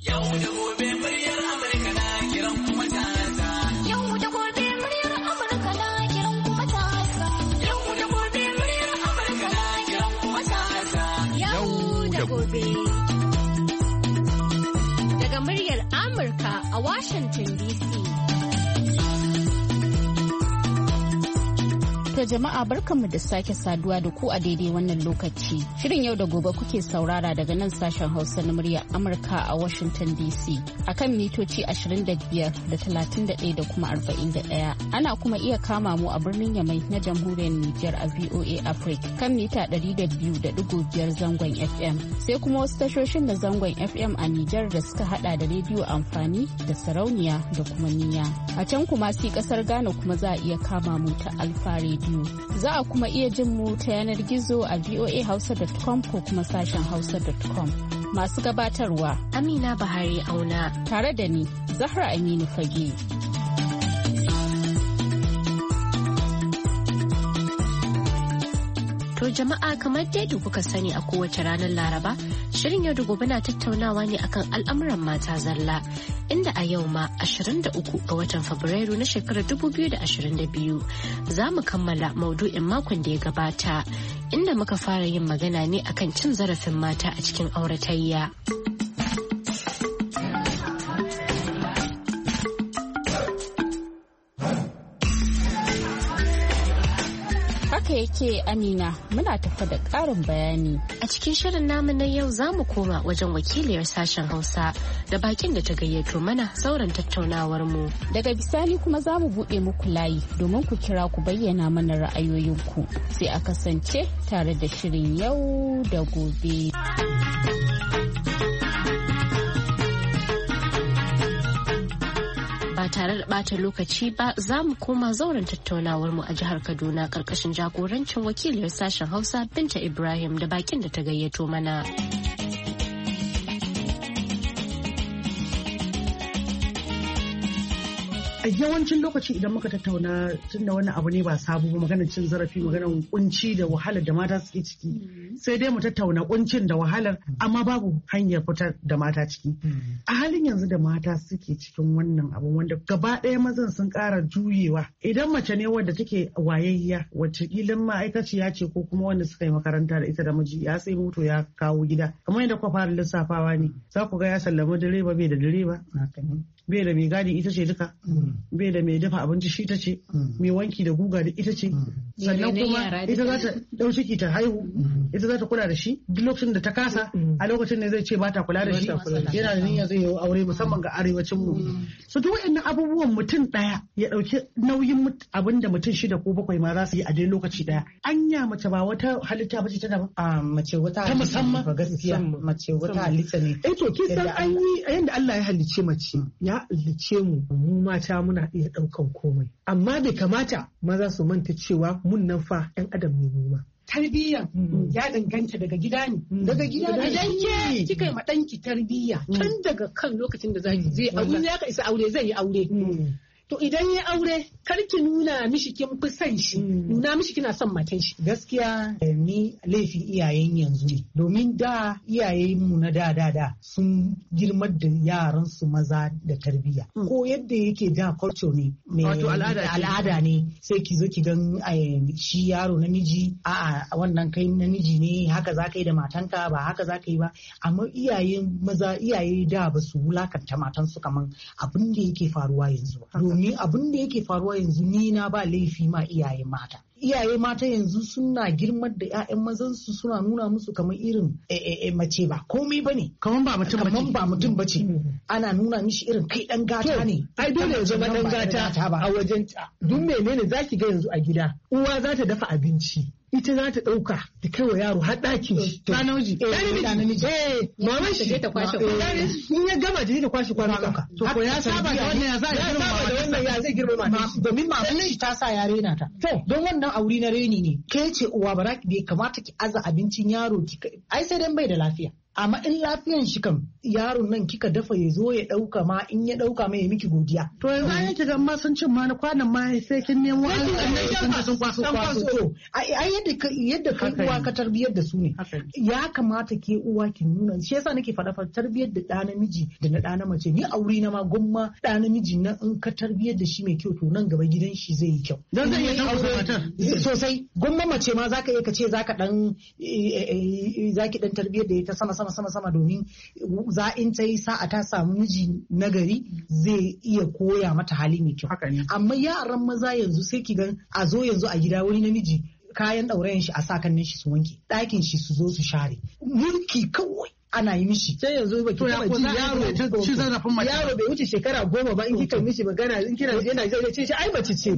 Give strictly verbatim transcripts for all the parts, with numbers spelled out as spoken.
Yau da gobe muryar Amurka na kiran kuma tasa. Yau da gobe muryar Amurka na kiran kuma tasa. Yau da gobe muryar Amurka na kiran kuma tasa. Yau da gobe. Daga muryar Amurka a Washington D C. To jama'a barkanmu da sake saduwa da ku a daidai wannan lokaci. Shirin yau da gobe kuke saurara daga nan sashen Hausa na muryar Amurka a Washington D C akan mitoci ashirin da biyar da talatin da ɗaya da kuma arba'in da ɗaya. Ana kuma iya kama mu a birnin Yamai na jamhuriyar Nijar a V O A Africa kan mita ɗari da biyu da ɗigo biyar zangon F M. Sai kuma wasu tashoshin da zangon F M a Nijar da suka hada da rediyo amfani da sarauniya da kuma niyya. A can kuma si kasar Ghana kuma za a iya kama mu ta Alfa Radio. Za a kuma iya jin mu ta yanar gizo a voa hausa dot com ko kuma sashen hausa dot com. Masu gabatarwa Amina Bahari Auna tare da ni Zahra Aminu Fage. To jama'a kamar dai da kuka sani a kowace ranar Laraba, shirin yau da gobe na tattaunawa ne akan al'amuran mata zalla, inda a yau ma ashirin da uku ga watan Fabrairu na shekarar dubu biyu da ashirin da biyu za mu kammala maudu'in makon da ya gabata, inda muka fara yin magana ne akan cin zarafin mata a cikin auratayya. Yake Amina muna tafa da ƙarin bayani. A cikin shirin namu na yau za mu koma wajen wakiliyar sashen Hausa da bakin da ta gayyato mana sauran tattaunawar mu. Daga bisani kuma za mu buɗe muku layi domin ku kira ku bayyana mana ra'ayoyinku. Sai a kasance tare da shirin yau da gobe. Ba tare da bata lokaci ba za mu koma zauren tattaunawar mu a jihar Kaduna karkashin jagorancin wakiliyar sashen Hausa Binta Ibrahim da bakin da ta gayyato mana. A yawancin lokaci idan muka tattauna tun da wani abu ne ba sabo ba, maganar cin zarafi, maganar kunci da wahalar da mata suke ciki, sai dai mu tattauna kuncin da wahalar amma babu hanyar fitar da mata ciki. A halin yanzu da mata suke cikin wannan abu wanda gaba ɗaya mazan sun ƙara juyewa. Idan mace ne wadda take wayayya, wacce ilin ma'aikaciya ce ko kuma wanda suka yi makaranta da ita da miji ya sai moto ya kawo gida, kamar yadda kuka fara lissafawa ne, za ku ga ya sallama direba bai da direba, bai da mai gadi ita ce duka, bai da mai dafa abinci shi ta ce, mai wanki da guga da ita ce, sannan kuma ita za ta ɗau ciki ta haihu, ita za ta kula da shi duk lokacin da ta kasa, a lokacin ne zai ce ba ta kula da shi, yana da niyyar zai yi aure musamman ga arewacin mu. So duk waɗannan abubuwan mutum ɗaya ya ɗauki nauyin abin da mutum shida ko bakwai ma za su yi a dai lokaci ɗaya. Anya mace ba wata halitta ba ce ta daban? A mace wata ta musamman gaskiya mace wata halitta ne. Eh to kin san an yi yanda Allah ya halicce mace ya halicce mu mu mata muna iya ɗaukan komai, amma bai kamata maza su manta cewa mun nan fa 'yan adam ne mu ma. Tarbiyya ya danganta daga gida ne. Daga gida ne. Idan ke kika yi ma ɗanki tarbiyya tun daga kan lokacin da zaki zai aure ya ka isa aure zai yi aure. To idan ya aure kar ki nuna mishi kin fi son shi, nuna mishi kina son matan shi. Gaskiya ni laifin iyayen yanzu ne, domin da iyayen mu na da da da sun girmar da yaran su maza da tarbiyya. Ko yadda yake da culture ne, wato al'ada ne, sai ki zo ki gan shi yaro namiji a'a wannan kai namiji ne haka za ka yi da matanka ba haka za ka yi ba. Amma iyayen maza iyaye da ba su wulakanta matansu kaman abin da yake faruwa yanzu. Domin abin da yake faruwa yanzu ni na ba laifi ma iyaye mata. Iyaye mata yanzu suna girmar da 'ya'yan mazansu suna nuna musu kamar irin mace ba komai bane. Kamar ba mutum bace. Kamar ba mutum bace. Ana nuna mishi irin kai dan gata ne. Ai dole ya zama dan gata a wajen ta. Duk menene zaki ga yanzu a gida? Uwa za ta dafa abinci. Ita za ta ɗauka ta kai wa yaro har ɗakin shi. Ta namiji. Ta namiji. Eh, maman shi ta kwashe kwanuka. In ya gama ta kwashe kwanuka. To ko ya saba da wannan ya za ya saba da wannan ya zai girma mata. Domin maman shi ta sa ya rena ta. To don wannan aure na reni ne. Ke ce uwa ba bai kamata ki aza abincin yaro ki ai sai dan bai da lafiya. amma in lafiyan shi kam yaron nan kika dafa ya zo ya dauka ma in ya dauka mai ya miki godiya. To yanzu an yake ma sun cin ma na kwanan ma sai kin nemo an sun kwaso kwaso. Ai yadda yadda kai uwa ka tarbiyar da su ne. Ya kamata ke uwa ki nuna shi yasa nake faɗa fa tarbiyar da ɗa namiji da na ɗa na mace ni aure na ma gwamma ɗa namiji na in ka tarbiyar da shi mai kyau to nan gaba gidan shi zai yi kyau. Dan zai iya tabbata sosai gwamma mace ma zaka iya ka ce zaka dan zaki dan tarbiyar da ita sama sama sama sama domin za in ta yi sa'a ta samu miji nagari zai iya koya mata hali mai kyau. Amma yaran maza yanzu sai ki gan a zo yanzu a gida wani namiji kayan ɗaurayen shi a sa kannin shi su wanke ɗakin shi su zo su share mulki kawai ana yi mishi sai yanzu ba ki taba ji yaro ci zarafin mace yaro bai wuce shekara goma ba in kika mishi magana in kina yana zai ce shi ai mace ce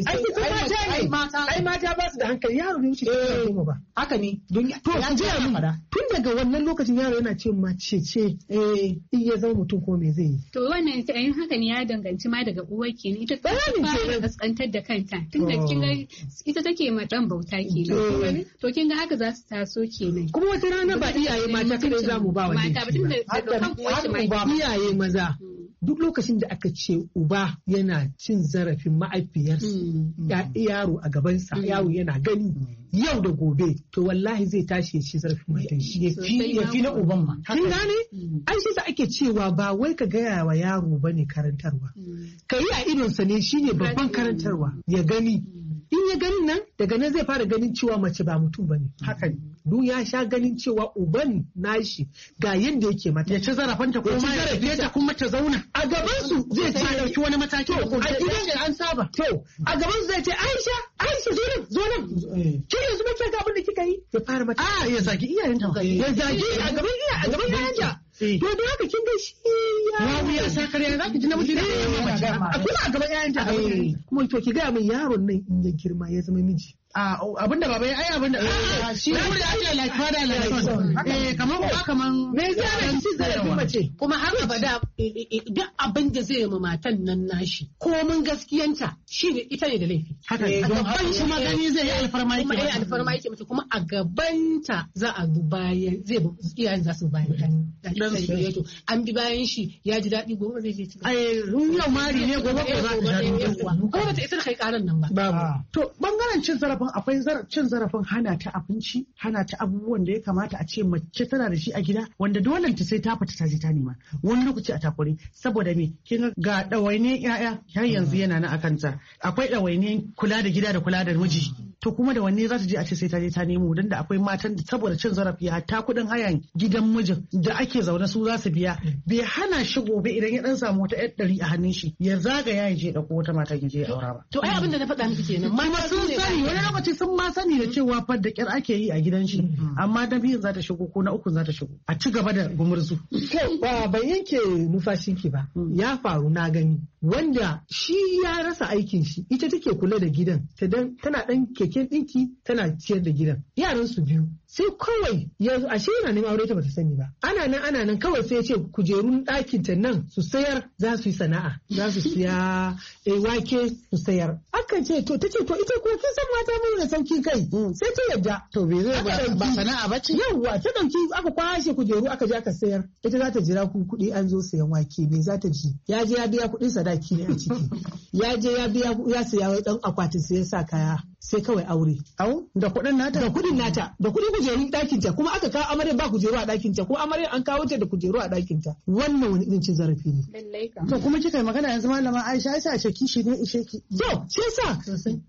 ai mata ai mata ba su da hankali yaro bai wuce shekara goma ba haka ne don to su ji mun tun daga wannan lokacin yaro yana ce mace ce eh in ya zama mutum ko me zai yi to wannan in haka ne ya danganci ma daga uwar kenan ita ta fara kaskantar da kanta tun da kin ga ita take ma dan bauta kenan to kin ga haka za su taso kenan kuma wata rana ba iyaye mata kada mu ba wani iyaye maza duk lokacin da aka ce uba yana cin zarafin ma'aifiyarsa yaro a gabansa yaro yana gani yau da gobe to wallahi zai tashi ya ci zarafin matan shi ya fi na uban ma kin gane an shi sa ake cewa ba wai ka gaya wa yaro bane karantarwa ka yi a idonsa ne shine babban karantarwa ya gani in ya ganin nan daga nan zai fara ganin cewa mace ba mutum bane haka ne duk ya sha ganin cewa uban nashi ga yadda yake mata ya ci zarafanta ko ma ya ta kuma ta zauna a gaban su zai ce dauki wani mataki a gidan da an saba to a gaban su zai ce Aisha Aisha zo nan zo nan kin yanzu ba ga abin da kika yi ya fara mata a ya zagi iyayenta ya zagi a gaban iya a gaban iyayenta to da haka kin ga shi ya wuya sakar ya zaki ji na mutum da mace a kuma a gaban iyayenta kuma to ki ga min yaron nan in ya girma ya zama miji a abinda baba ya ai abinda shi ne da ake like father like son eh kaman ba kaman me zai ana ci zarafin mace kuma har abada duk abin da zai ma matan nan nashi ko mun gaskiyanta shine ita ne da laifi haka ne gaban shi magani zai yi alfarma yake kuma alfarma yake mata kuma a gabanta za a bi bayan zai iyayen za su bayan dan to an bi bayan shi ya ji daɗi gobe zai je ci ai yau mari ne gobe ko za ta ji kuma bata isa kai karan nan ba to bangaren cin zarafin akwai cin zarafin hana ta abinci hana ta abubuwan da ya kamata a ce mace tana da shi a gida wanda dole ta sai ta fita ta je ta nema wani lokaci a takure saboda me kin ga ɗawainiyar yaya har yanzu yana nan akan ta akwai ɗawainiyar kula da gida da kula da miji to kuma da wanne za ta je a ce sai ta je ta nemo dan da akwai matan da saboda cin zarafi hatta kuɗin hayan gidan mijin da ake zaune su za su biya bai hana shi gobe idan ya dan samu wata yar ɗari a hannun shi ya zagaya ya je ɗauko wata mata ya je aura ba to ai abin da na faɗa miki kenan ma sun sani wani lokaci sun ma sani da cewa fa da kyar ake yi a gidan shi amma da biyun za ta shigo ko na ukun za ta shigo a ci gaba da gumurzu. ba ban yanke numfashinki ba ya faru na gani wanda shi ya rasa aikin shi ita take kula da gidan tana dan keken dinki tana ciyar da gidan yaran su biyu sai kawai yanzu ashe yana neman aure ta bata sani ba ana nan ana nan kawai sai ya ce kujerun ɗakin ta nan su sayar za su yi sana'a za su siya wake su sayar akan ce to tace to ita ko kin san mata mun da sauki kai sai ta yadda to bai zai ba sana'a ba ce yawa ta dauki aka kwashe kujeru aka je aka sayar ita za ta jira ku kuɗi an zo sayan wake me za ta ji ya je ya biya kuɗin sadaki ne a ciki ya je ya biya ya saya wai dan akwatin sai ya sa kaya sai kawai aure. Au da kuɗin nata? Da kuɗin nata da kuɗin kujerun ɗakin ta kuma aka kawo amarya ba kujeru a ɗakin ta kuma amarya an kawo ta da kujeru a ɗakin ta wannan wani irin cin zarafi ne. To kuma kika yi magana yanzu malama Aisha Aisha ce kishi ne ishe ki. To sai sa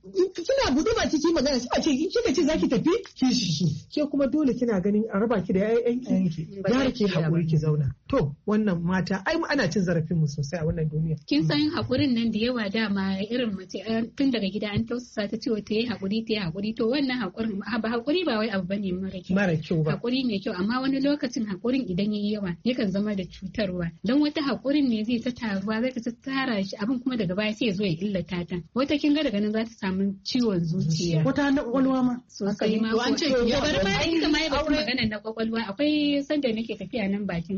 kina buɗe baki ki magana sai a ce kika ce zaki tafi kishi ke kuma dole kina ganin a raba ki da ƴaƴan ki yar ki haƙuri ki zauna. To wannan mata ai ana cin zarafin mu sosai a wannan duniya. Kin san haƙurin nan da yawa dama irin mace tun daga gida an tausasa ta ce ta yi haƙuri ta yi haƙuri to wannan haƙurin ba haƙuri ba wai abu bane mara kyau mara kyau ba haƙuri ne kyau amma wani lokacin haƙurin idan yayi yawa yakan zama da cutarwa don wata haƙurin ne zai ta taruwa zai ta tara shi abin kuma daga baya sai ya zo ya illata ta wata kin ga daga nan za ta samu ciwon zuciya wata na kwakwalwa ma sosai ma an ce bari ma ai kuma ya bata magana na kwakwalwa akwai sanda nake tafiya nan bakin kasuwa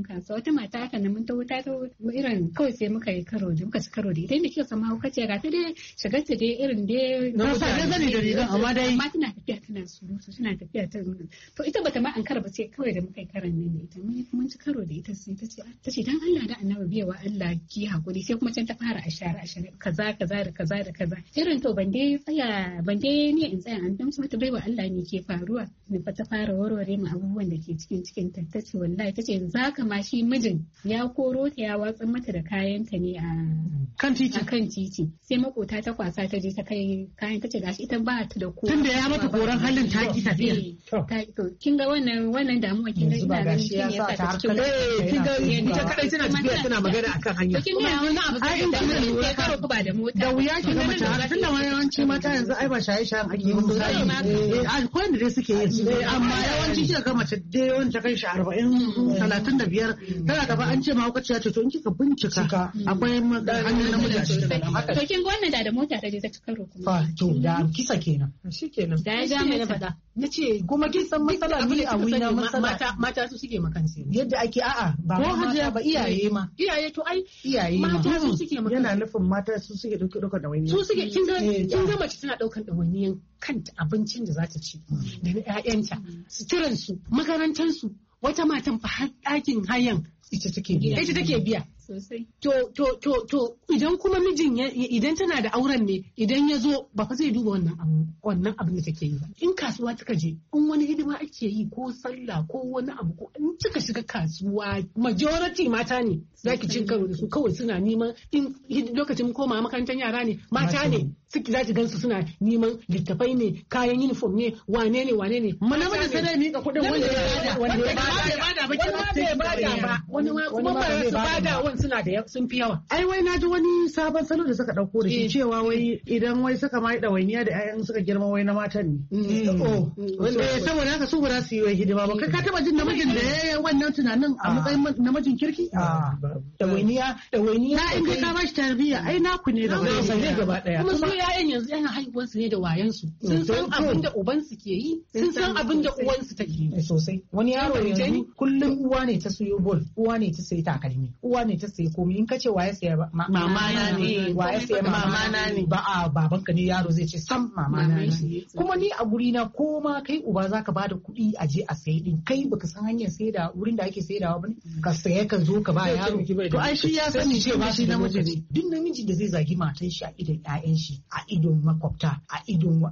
wata mata haka na mun ta wuta ta irin kawai sai muka yi karo da muka ci karo da ita inda kika sama hauka ce ga ta dai shigar ta dai irin dai na sa dai zani da rigan amma dai amma tana tafiya tana surutu tana tafiya ta to ita bata ma an kara ba sai kawai da muka yi karan nan da ita mun ci karo da ita sai ta ce ta ce dan Allah da annabi biyawa Allah ki hakuri sai kuma can ta fara ashara ashara kaza kaza da kaza da kaza irin to ban dai tsaya ban dai ne in tsaya an damsu mata baiwa Allah ne ke faruwa ne fa ta fara warware mu abubuwan da ke cikin cikin ta tace wallahi tace yanzu haka ma shi mijin ya koro ta ya watsa mata da kayanta ne a kan titi a kan titi sai makota ta kwasa ta je ta kai kayan tace gashi ita ba ta da ko tunda ya mata koran halin ta ki tafiya to kin ga wannan wannan damuwa kin ga ina ganin shi ne yasa ta cikin kin ga ita kadai tana tafiya tana magana akan hanya kin ga wannan abu sai da mun kai karo ba da mota da wuya ki ga mace har tunda ma yawanci mata yanzu ai ba shaye shayen ake yi musu eh akwai da dai suke yin amma yawanci kika ga mace dai yawan ta kai shi arba'in talatin da biyar tana gaba an ce ma hukaciya ce to in kika bincika akwai hannun namiji a cikin to kin ga wannan da da mota ta je ta ci karo kuma fa to da kisa kenan shikenan da ya ja mai fada nace kuma kin san matsala ne a wuri na matsala mata su suke makansu yadda ake a'a ba mata ba iyaye ma iyaye to ai iyaye ma mata su suke makansu yana nufin mata su suke dauke dauka da wani su suke kin ga kin ga mace tana daukan ɗawainiyan kanta abincin da za ta ci da na ƴaƴanta suturan su makarantar su wata matan fa har ɗakin hayan ita take biya ita take biya sosai to to to to idan kuma mijin idan tana da auren ne idan ya zo ba fa zai duba wannan abu wannan abin da take yi ba in kasuwa kika je in wani hidima ake yi ko sallah ko wani abu ko in kika shiga kasuwa majority mata ne zaki cin karo da su kawai suna neman in lokacin koma makarantar yara ne mata ne suke zaki gansu suna neman littafai ne kayan uniform ne wane ne wane ne mu namiji sai dai mika kuɗin wanda ya wanda ya bada wanda ya bada ba wani ma kuma ba su bada wani suna da sun fi yawa ai wai na ji wani sabon salo da suka dauko da shi cewa wai idan wai suka mai ɗawainiya da ƴaƴan suka girma wai na matan ne oh saboda haka su ba za su yi wai hidima ba kai ka taba jin namijin da ya wannan tunanin a matsayin namijin kirki ɗawainiya ɗawainiya na inda ka bashi tarbiyya ai naku ne da ne gaba daya kuma su ƴaƴan yanzu yana haihuwar su ne da wayan su sun san abin da uban su ke yi sun san abin da uwan su take yi sosai wani yaro yanzu kullum uwa ne ta siyo bol uwa ne ta sayi takalmi uwa ne ta sayi komai in kace waye saya mama na ne waye saya mama na ne ba a babanka ne yaro zai ce sam mama na ne kuma ni a guri na ko ma kai uba zaka bada kuɗi a je a sayi din kai baka san hanyar saida wurin da ake saidawa bane ka saya ka zo ka ba yaro to ai shi ya sani cewa shi namiji ne duk namiji da zai zagi matan shi a idon ƴaƴan shi a idon makwabta a idon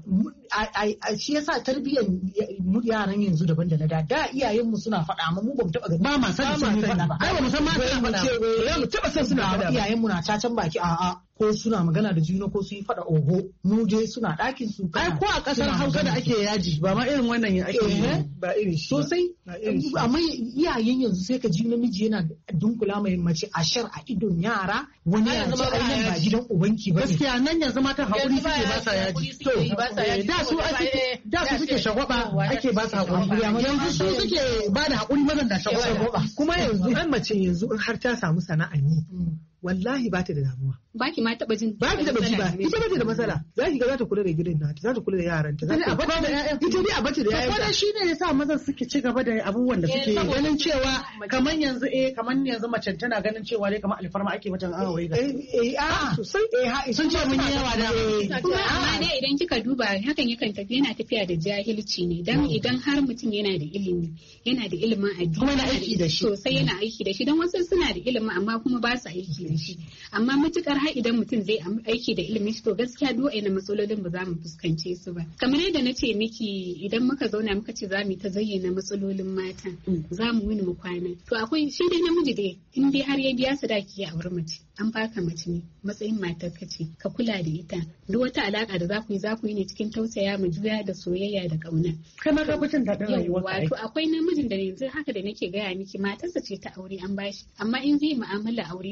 shi yasa tarbiyyar yaran yanzu daban da na da da iyayen mu suna faɗa amma mu bamu taɓa ba ma san sun faɗa ba ai ba mu san ma suna faɗa ba mu taɓa san suna faɗa iyayen mu na cacan baki a'a ko suna magana da juna ko su yi fada oho mu je suna ɗakin su ai ko a ƙasar Hausa da ake yaji ba ma irin wannan yin ake yi ba irin shi sosai amma iyayen yanzu sai ka ji namiji yana dunkula mai mace ashar a idon yara wani ya ce ai ba gidan ubanki ba gaskiya nan yanzu mata hakuri suke ba sa yaji to da su ake da su suke shagwaba ake ba su hakuri yanzu su suke ba da hakuri mazan da shagwaba kuma yanzu an mace yanzu har ta samu sana'a yi wallahi ba ta da damuwa. Ba ki ma taɓa jin. Ba ki taɓa ji ba. Ita ba ta da matsala. Za ki ga za ta kula da gidan nata, za ta kula da yaranta. Za ta kula da ƴaƴan. Ita ne a bata da ƴaƴan. Wannan shi ne yasa mazan suke ci gaba da abubuwan da suke ganin cewa kamar yanzu eh kamar yanzu mace tana ganin cewa dai kamar alfarma ake mata an aure ga. Eh a sosai eh sun ce mun yi yawa da. Kuma amma dai idan kika duba hakan yakan tafi yana tafiya da jahilci ne dan idan har mutum yana da ilimi yana da ilimin addini. Kuma yana aiki da shi. Sosai yana aiki da shi dan wasu suna da ilimi amma kuma ba su aiki da shi. Amma matukar har idan mutum zai aiki da ilimin shi to gaskiya duk na matsalolin ba za mu fuskance su ba. Kamar yadda na ce miki idan muka zauna muka ce za mu ta zayyana matsalolin mata za mu wuni mu kwana. To akwai shi dai namiji dai in dai har ya biya sadaki ya auri mace an baka mace ne matsayin matar ka ce ka kula da ita duk wata alaka da za ku yi za ku yi ne cikin tausaya ma juna da soyayya da kauna. Kai ma ka fitin da rayuwar ka. Wato akwai namijin da yanzu haka da nake gaya miki matarsa ce ta aure an bashi amma in zai mu'amala aure da ita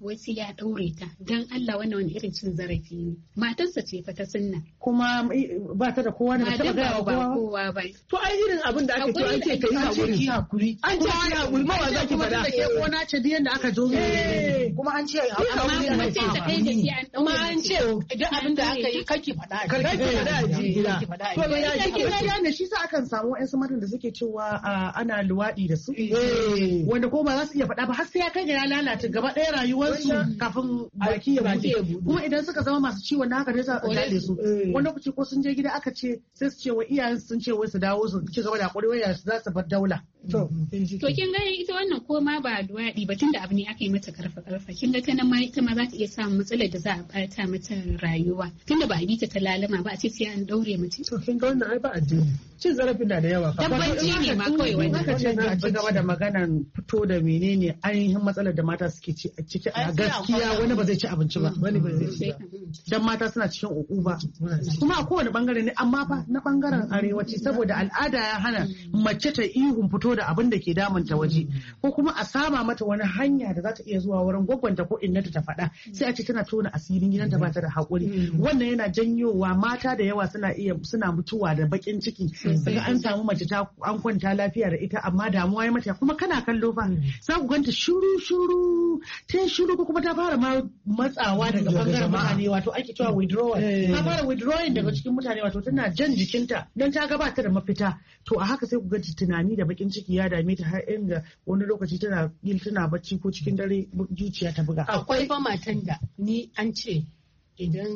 wasu ya daure ta dan Allah wannan wani irin cin zarafi ne. Matarsa ce fa ta sunna. Kuma ba ta da kowa da ta ga kowa ba. To ai irin abin da aka to an ce kai hakuri. An ce ki hakuri ma ba za ki fada. Ko na ce diyan da aka jo kuma an ce hakuri amma ce ta kai da shi an daure. Kuma an ce duk abin da aka yi kake fada. Kake fada a gida. To me ya ne shi sa akan samu ƴan matan da suke cewa ana luwaɗi da su. Wanda ko ba za su iya faɗa ba har sai ya kai ga ya lalata gaba ɗaya rayuwarsu kafin baki ya buɗe. Kuma idan suka zama masu ciwon na haka ne za a dade su. Wani lokaci ko sun je gida aka ce sai su ce wa iyayen sun ce wai su dawo su ci gaba da hakuri wai su za su bar daula. To kin ga ita wannan ko ma ba luwaɗi ba tunda abu ne aka yi mata karfa karfa kin ga ta nan ma ita ma za ta iya samun matsalar da za a ɓata mata rayuwa tunda ba a bi ta ta lalama ba a ce sai an daure mace. To kin ga wannan ai ba addini. Cin zarafin na da yawa. Dabbanci ne ma kawai wannan. Haka ce a ci gaba da maganan fito da menene ainihin matsalar da mata suke ci a ciki a gaskiya wani ba zai ci abinci ba. Wani ba zai ci ba. Dan mata suna cikin ukuba. Kuma a kowane bangare ne amma fa na bangaren arewaci saboda al'ada ya hana mace ta ihun fito da abin da ke damunta waje ko kuma a sama mata wani hanya da za ta iya zuwa wurin gwagwanta ko innata ta faɗa sai a ce tana tona asirin gidanta ba ta da haƙuri. Wannan yana janyowa mata da yawa suna iya suna mutuwa da bakin ciki. Daga an samu mace ta an kwanta lafiya da ita amma damuwa ya mata kuma kana kallo fa za ku ganta shuru shuru ta shuru ko kuma ta fara ma matsawa daga bangaren mutane wato ake cewa withdrawal ta fara withdrawing daga cikin mutane wato tana jan jikinta don ta ga ba ta da mafita to a haka sai ku ga tunani da bakin ciki ya dame ta har inda wani lokaci tana yin tana bacci ko cikin dare zuciya ta buga. Akwai fa matan da ni an ce idan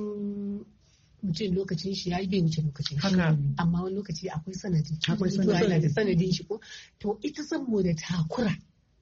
mutum lokacin shi ya yi bai wuce lokacin shi amma wani lokaci akwai sanadi akwai sanadi da sanadin shi ko to ita saboda takura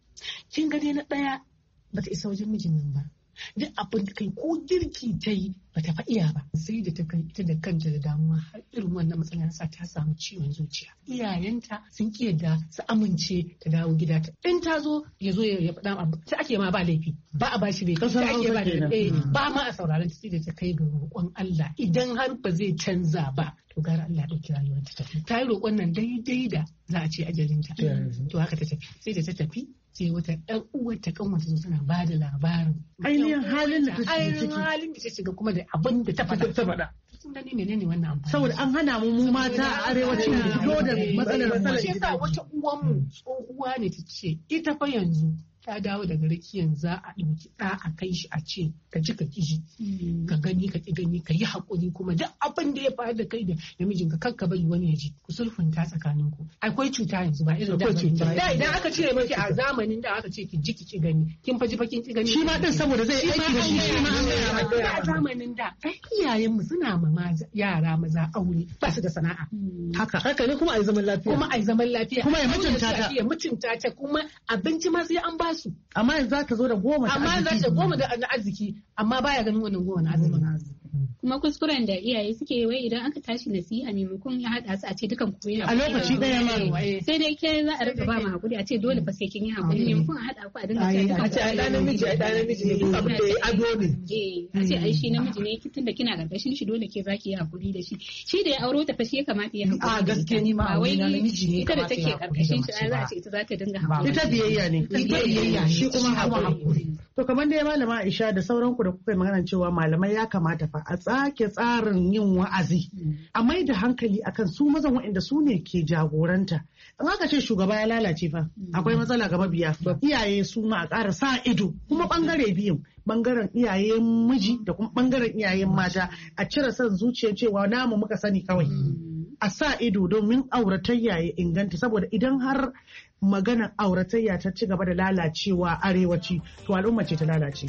kin ga dai na daya bata isa wajen mijin nan ba duk abin da kai ko girki ta yi bata fa iya ba sai da ta kai ita da kanta da damuwa har irin wannan matsalar sa ta samu ciwon zuciya iyayenta sun ki yadda su amince ta dawo gida ta in ta zo ya zo ya faɗa abu ta ake ma ba laifi ba a bashi laifi ta ake ba laifi ba ma a sauraron ta sai da ta kai ga roƙon Allah idan har ba zai canza ba to gara Allah ya ɗauki rayuwar ta tafi ta yi roƙon nan daidai da za a ce ajalinta to haka ta tafi sai da ta tafi sai wata ɗan uwar ta kan wata zo tana ba da labarin ainihin halin da ta shiga halin da ta shiga kuma da abin da ta faɗa ta faɗa sun gani menene wannan amfani saboda an hana mu mu mata a arewacin mu fito da matsalar matsalar shi yasa wata uwan mu tsohuwa ne ta ce ita fa yanzu ta dawo daga rakiyan za a ɗauki ɗa a kai shi a ce ka ji ka ƙiji ka gani ka ƙi gani ka yi haƙuri kuma duk abin da ya faru da kai da namijin ka kanka bari wani ya ji ku sulhunta tsakanin ku akwai cuta yanzu ba irin da da idan aka ce maki a zamanin da aka ce ki ji ki ƙi gani kin faji fa kin ƙi gani shi ma din saboda zai aiki da shi shi ma a zamanin da ai iyayen mu suna ma yara maza aure ba su da sana'a haka haka ne kuma ai zaman lafiya kuma ai zaman lafiya kuma ya mutunta ta ya mutunta ta kuma abinci ma sai an ba su amma yanzu za ta zo da goma ta amma za ta goma da arziki amma baya ganin wannan goma na arziki kuma kuskuren da iyaye suke wai idan aka tashi nasiha maimakon ya haɗa su a ce dukan ku yana a lokaci ɗaya ma sai dai ke za a rika ba mu hakuri a ce dole fa sai kin yi hakuri maimakon a haɗa ku a dinga cewa a ce ai ɗan namiji ai ɗan namiji ne duk abin da ya ado ne eh a ce ai shi namiji ne tunda kina karkashin shi dole ke zaki yi hakuri da shi shi da ya auro ta fa shi ya kamata ya hakuri a gaskiya ni ma wai namiji ne ita da take karkashin shi za a ce ita za ta dinga hakuri ita biyayya ne biyayya shi kuma hakuri to kamar dai malama Aisha da sauran ku da kuka yi magana cewa malamai ya kamata fa a tsake tsarin yin wa'azi a mai da hankali akan su mazan waɗanda su ne ke jagoranta in aka ce shugaba ya lalace fa akwai matsala ga mabiya iyaye su ma a ƙara sa ido kuma bangare biyun bangaren iyayen miji da kuma bangaren iyayen mata a cire son zuciyar cewa namu muka sani kawai a sa ido domin auratayya ya inganta saboda idan har maganar auratayya ta ci gaba da lalacewa arewaci to al'umma ce ta lalace.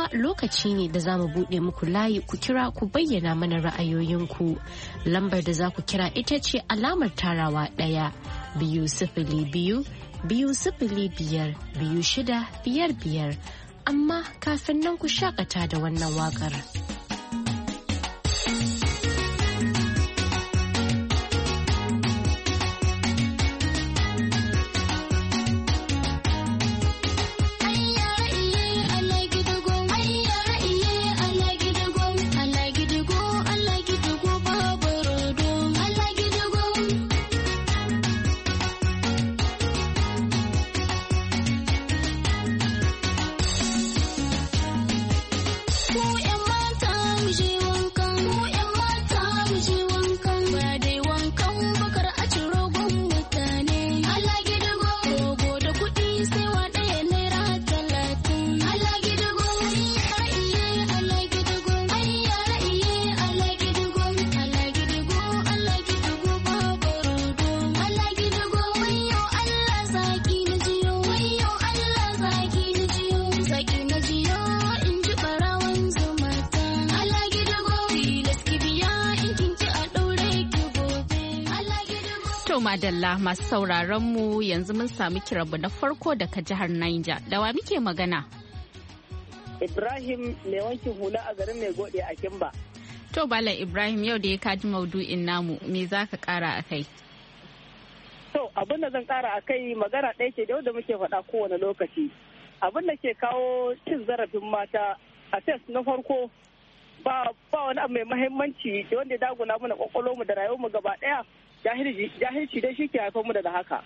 kuma lokaci ne da za mu buɗe muku layi ku kira ku bayyana mana ra'ayoyinku. Lambar da za ku kira ita ce alamar tarawa ɗaya biyu sifili biyu biyu sifili biyar biyu shida biyar biyar. Amma kafin nan ku shakata da wannan waƙar. Madalla masu sauraron mu yanzu mun sami kirabu na farko daga jihar Niger. Da wa muke magana? Ibrahim mai wankin hula a garin mai gode a Kimba. To Bala Ibrahim, yau da ya kaji maudu'in namu, me za ka kara a kai? To abin da zan kara a kai magana ɗaya ce da muke faɗa kowane lokaci. Abin da ke kawo cin zarafin mata a test na farko ba wani abu mai mahimmanci da wanda ya daguna mana kwakwalwarmu da rayuwarmu gaba ɗaya. Jahilci dai shi ke haifar mu da haka.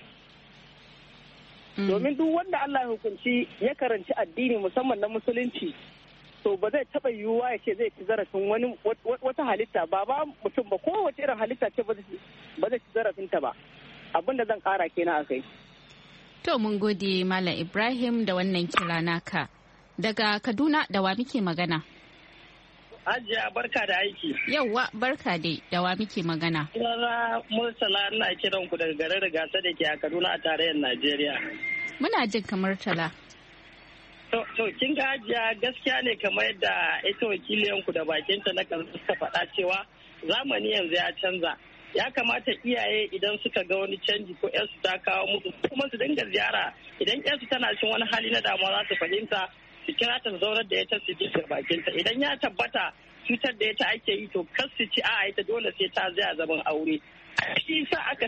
Domin duk wanda Allah ya hukunci ya karanci addini musamman na musulunci, to ba zai taɓa yiwuwa ya ce zai ci zarafin wani wata halitta ba ba mutum ba ko wace irin halitta ce ba zai ci zarafinta ba. Abin da zan ƙara kenan a kai. To mun gode Malam Ibrahim da wannan kira naka. Daga Kaduna da wa muke magana? Hajiya barka da aiki. Yauwa barka dai da wa muke magana. Sunana Murtala ina kiran ku daga garin Rigasa da ke a Kaduna a tarayyar Najeriya. Muna jin kamar tala. To kin ga Hajiya gaskiya ne kamar yadda ita wakiliyan ku da bakinta na kan suka faɗa cewa zamani yanzu ya canza. Ya kamata iyaye idan suka ga wani canji ko yansu ta kawo musu kuma su dinga ziyara idan yansu tana cikin wani hali na damuwa za su fahimta su kira ta zaunar da ita su ji bakinta idan ya tabbata cutar da ita ake yi to kar su ci a ita dole sai ta zaya zaman aure shi sa aka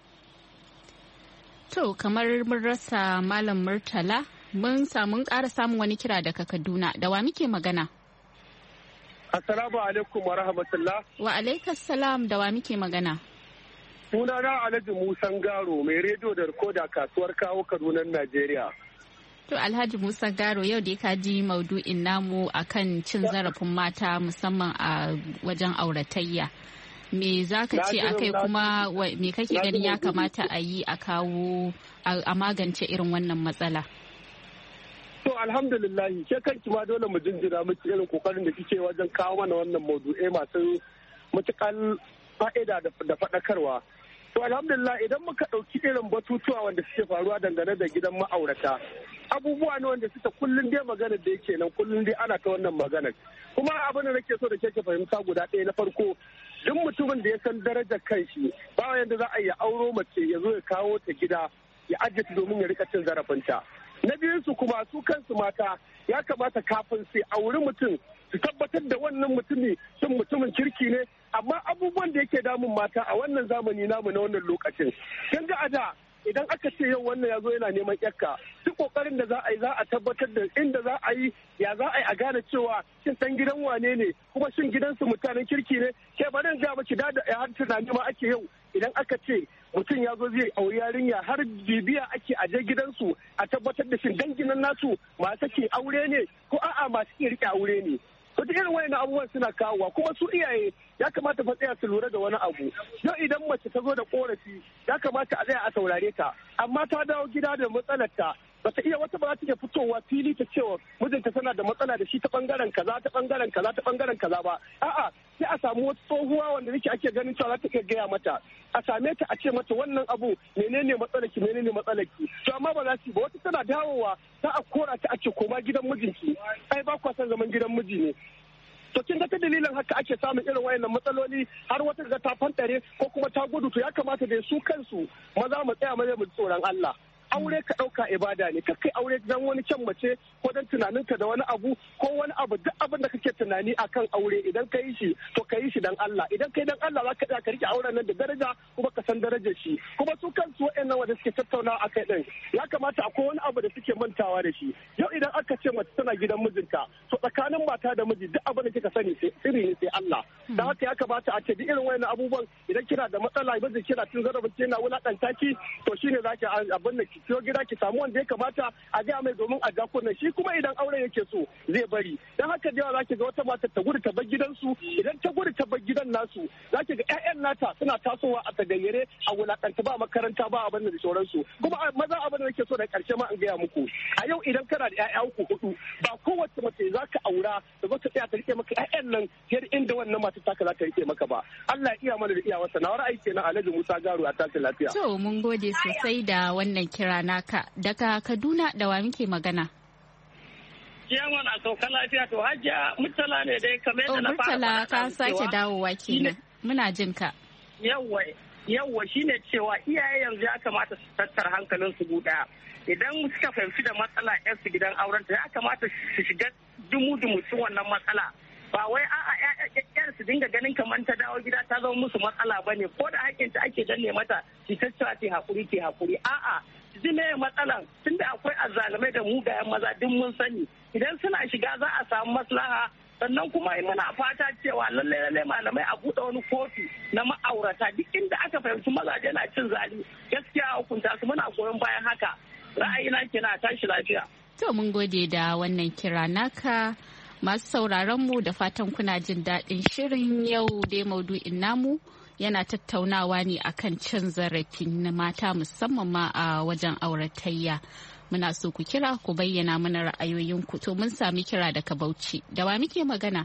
to kamar mun rasa Malam Murtala mun samu ƙara samun wani kira daga Kaduna da wa muke magana. Assalamu alaikum wa rahmatullah. Wa alaikas salam da wa muke magana. Sunana Alhaji Musan Garo mai rediyo da rikoda kasuwar kawo Kaduna Najeriya. To Alhaji Musa Garo yau da ka ji maudu'in namu akan cin zarafin mata musamman a wajen auratayya. Me za ka ce akai kuma me kake ganin ya kamata a yi a kawo a magance irin wannan matsala? To alhamdulillahi ke kanki ma dole mu jinjira miki irin kokarin da kike wajen kawo mana wannan maudu'ai masu matuƙar fa'ida da faɗakarwa. To alhamdulillah idan muka ɗauki irin batutuwa wanda suke faruwa dangane da gidan ma'aurata abubuwa ne wanda suka kullum dai magana da yake nan kullum dai ana ta wannan maganar kuma abin da nake so da ke fahimta guda ɗaya na farko duk mutumin da ya san darajar kanshi ba yanda za a yi auro mace ya zo ya kawo ta gida ya ajiye ta domin ya rika cin zarafinta. Na biyun su kuma su kansu mata ya kamata kafin su auri mutum su tabbatar da wannan mutumi shin mutumin kirki ne amma abubuwan da yake damun mata a wannan zamani namu na wannan lokacin kin ga ada idan aka ce yau wannan ya zo yana neman yakka duk kokarin da za a yi za a tabbatar da inda za a yi ya za a yi a gane cewa shin dan gidan wane ne kuma shin gidansu mutanen kirki ne ke ba nan ga maki da har tunani ma ake yau idan aka ce mutum ya zo zai auri yarinya har bibiya ake aje gidansu a tabbatar da shin danginan nasu masu ke aure ne ko a'a masu ke rike aure ne. To duk irin wayannan abubuwan suna kawowa kuma su iyaye ya kamata fa tsaya su lura da wani abu. Yau idan mace ta zo da korafi ya kamata a tsaya a saurare ta amma ta dawo gida da matsalarta bata iya wata ba za ta iya fitowa fili ta cewa mijinta tana da matsala da shi ta bangaren kaza ta bangaren kaza ta bangaren kaza ba a'a sai a samu wata tsohuwa wanda yake ake ganin cewa za ta iya gaya mata a same ta a ce mata wannan abu menene matsalarki menene matsalarki to amma ba za su ba wata tana dawowa za a kora ta a ce koma gidan mijinki ai ba kwa son zaman gidan miji ne to kin ga ta dalilin haka ake samun irin wayannan matsaloli har wata ga ta fantare ko kuma ta gudu to ya kamata da su kansu maza mu tsaya mu tsoron Allah aure ka ɗauka ibada ne ka kai aure dan wani kyan mace ko dan tunaninka da wani abu ko wani abu duk abin da kake tunani akan aure idan ka yi shi to ka yi shi dan Allah idan kai dan Allah za ka tsaya ka rike auren nan da daraja kuma ka san darajar shi kuma su kansu waɗannan wanda suke tattaunawa akai din ya kamata akwai wani abu da suke mantawa da shi yau idan aka ce mace tana gidan mijinta to tsakanin mata da miji duk abin da kika sani sai sirri ne sai Allah dan haka ya kamata a ce duk irin wayannan abubuwan idan kina da matsala miji kina tun zarafin kina wulakanta ki to shine zaki abin da siyo gida ki samu wanda ya kamata a gaya mai domin a ja kunnen shi kuma idan auren yake so zai bari dan haka da yawa zaki ga wata mata ta gudu ta bar gidansu idan ta gudu ta bar gidan nasu zaki ga ƴaƴan nata suna tasowa a tagayyare a wulakanta ba makaranta ba abin da sauransu kuma maza abin da nake so da karshe ma an gaya muku a yau idan kana da ƴaƴa uku hudu ba kowace mace zaka aura da zo ta tsaya ta rike maka ƴaƴan nan fiye inda wannan mata taka za ta rike maka ba Allah ya iya mana da iyawarsa na ra'ayi kenan Alhaji Musa Garu a tashi lafiya to mun gode sosai da wannan kira naka daga Kaduna da wa muke magana? Ciyaman a sauka lafiya to Hajiya Murtala ne dai kamar yadda na fara. Murtala ka sake dawowa kenan. Muna jin ka. Yawwa yawwa shine cewa iyaye yanzu ya kamata su tattara hankalin su guda. Idan suka fahimci da matsala yan su gidan auren ya kamata su shiga dumu-dumu cikin wannan matsala. Ba wai a'a ƴaƴan su dinga ganin kamar ta dawo gida ta zama musu matsala bane ko da hakinta ake danne mata ki tattara ta hakuri ki hakuri a'a ji me matsalan tunda akwai azzalumai da mugayen maza duk mun sani idan suna shiga za a samu maslaha sannan kuma muna fata cewa lalle lalle malamai a buɗe wani kofi na ma'aurata duk inda aka fahimci mazaje na cin zali gaskiya hukunta su muna goyon bayan haka ra'ayina kina tashi lafiya. To mun gode da wannan kira naka masu sauraron mu da fatan kuna jin daɗin shirin yau dai maudu'in namu yana tattaunawa ne akan cin zarafi na mata musamman ma a wajen auratayya. Muna so ku kira ku bayyana mana ra'ayoyinku to mun sami kira daga Bauchi. Da wa muke magana?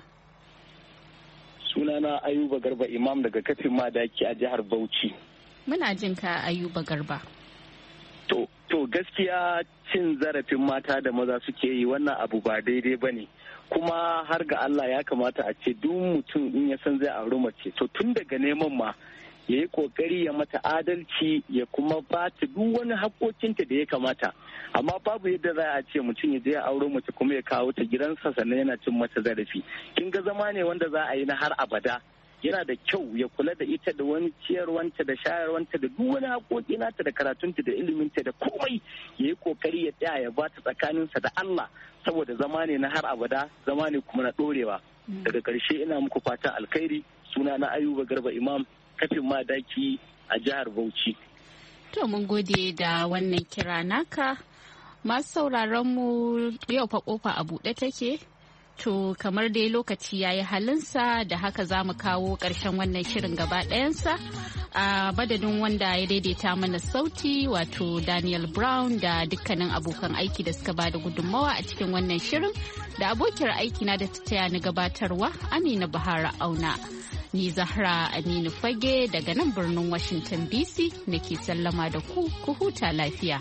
Sunana Ayuba Garba Imam daga kafin madaki a jihar Bauchi. Muna jin ka Ayuba Garba. To, to gaskiya cin zarafin mata da maza suke yi wannan abu ba daidai ba ne. Kuma har ga Allah ya kamata a ce duk mutum in ya san zai auri mace to tun daga neman ma ya yi kokari ya mata adalci ya kuma ba ta duk wani haƙoƙinta da ya kamata amma babu yadda za a ce mutum ya je ya auri mace kuma ya kawo ta gidansa sannan yana cin mata zarafi kin ga zama ne wanda za a yi na har abada yana da kyau ya kula da ita da wani ciyarwanta da shayarwanta da duk wani haƙoƙi nata da karatunta da iliminta da komai ya yi kokari ya tsaya ya bata tsakaninsa da Allah saboda zama ne na har abada zama ne kuma na ɗorewa daga ƙarshe ina muku fatan alkhairi suna na Ayuba Garba Imam kafin madaki a jihar Bauchi. To mun gode da wannan kira naka masu sauraron mu yau fa kofa a buɗe take. To kamar dai lokaci ya yi halinsa da haka za mu kawo ƙarshen wannan shirin gaba ɗayansa a madadin wanda ya daidaita mana sauti wato Daniel Brown da dukkanin abokan aiki da suka bada gudunmawa a cikin wannan shirin da abokiyar aikina da ta taya ni gabatarwa Amina Bahara Auna. Ni Zahra Aminu Fage daga nan birnin Washington D C nake sallama da ku ku huta lafiya.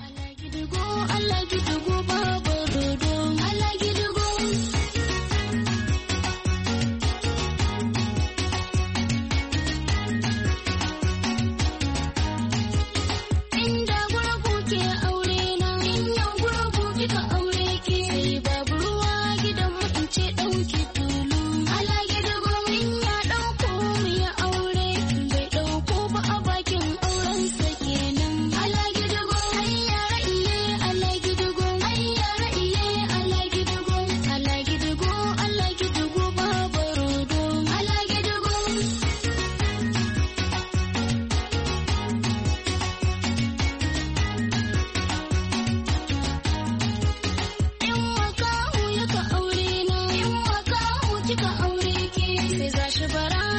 Allah kika aure ke sai za shi bara